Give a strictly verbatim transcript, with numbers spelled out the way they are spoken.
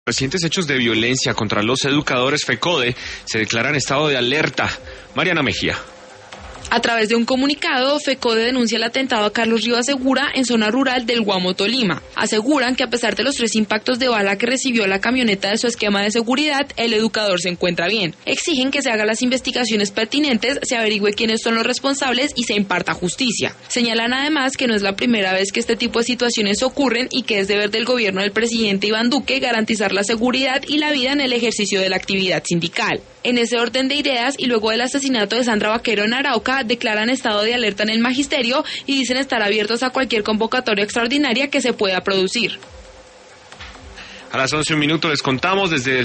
Recientes hechos de violencia contra los educadores FECODE se declaran estado de alerta. Mariana Mejía. A través de un comunicado, FECODE denuncia el atentado a Carlos Rivas Segura en zona rural del Guamo, Tolima. Aseguran que a pesar de los tres impactos de bala que recibió la camioneta de su esquema de seguridad, el educador se encuentra bien. Exigen que se hagan las investigaciones pertinentes, se averigüe quiénes son los responsables y se imparta justicia. Señalan además que no es la primera vez que este tipo de situaciones ocurren y que es deber del gobierno del presidente Iván Duque garantizar la seguridad y la vida en el ejercicio de la actividad sindical. En ese orden de ideas, y luego del asesinato de Sandra Vaquero en Arauca, declaran estado de alerta en el magisterio y dicen estar abiertos a cualquier convocatoria extraordinaria que se pueda producir. A las once un minuto les contamos desde